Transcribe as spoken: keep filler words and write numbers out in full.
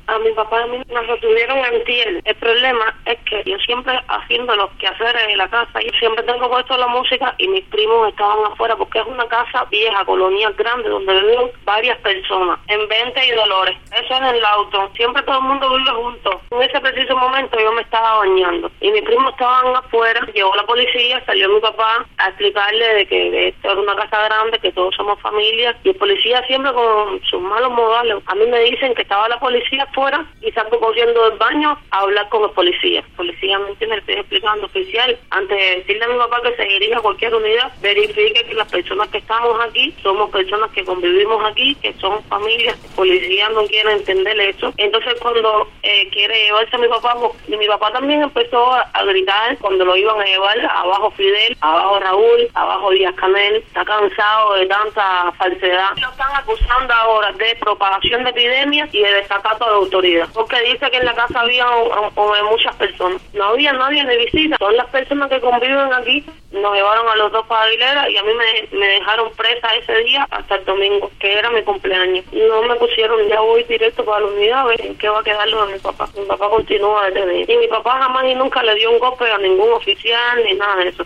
A mi papá y a mí nos retuvieron antier. El problema es que yo siempre haciendo los quehaceres en la casa, yo siempre tengo puesto la música y mis primos estaban afuera porque es una casa vieja, colonia grande, donde viven varias personas, en Venta y Dolores. Eso en el auto. Siempre todo el mundo vive junto. En ese preciso momento yo me estaba bañando y mis primos estaban afuera. Llegó la policía, salió mi papá a explicarle de que esto era una casa grande, que todos somos familia, y el policía siempre con sus malos modales. A mí me dicen que estaba la policía afuera y salgo corriendo del baño a hablar con el policía. El policía me entiende, le estoy explicando, oficial, antes de decirle a mi papá que se dirija a cualquier unidad, verifique que las personas que estamos aquí somos personas que convivimos aquí, que son familias. El policía no quiere entender eso. Entonces cuando eh, quiere llevarse a mi papá, y mi papá también empezó a, a gritar cuando lo iban a llevar, abajo Fidel, abajo Raúl, abajo Díaz Canel, está cansado de tanta falsedad. Lo están acusando ahora de propagación de epidemias y de desacato de autoridad, porque dice que en la casa había o, o, o muchas personas. No había nadie de visita, son las personas que conviven aquí. Nos llevaron a los dos para Aguilera y a mí me, me dejaron presa ese día hasta el domingo, que era mi cumpleaños. No me pusieron, ya voy directo para la unidad a ver en qué va a quedar lo de mi papá. Mi papá continúa detenido. Y mi papá jamás y nunca le dio un golpe a ningún oficial ni nada de eso.